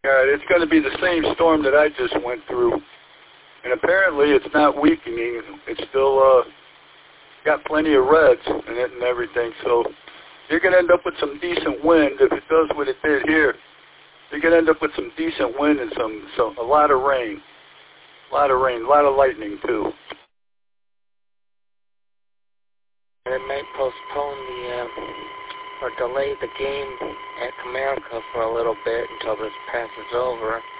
It's going to be the same storm that I just went through. And apparently it's not weakening. It's still got plenty of reds in it and everything. So you're going to end up with some decent wind. If it does what it did here, you're going to end up with some decent wind and a lot of rain. A lot of rain, a lot of lightning too. They might postpone or delay the game at Comerica for a little bit until this passes over.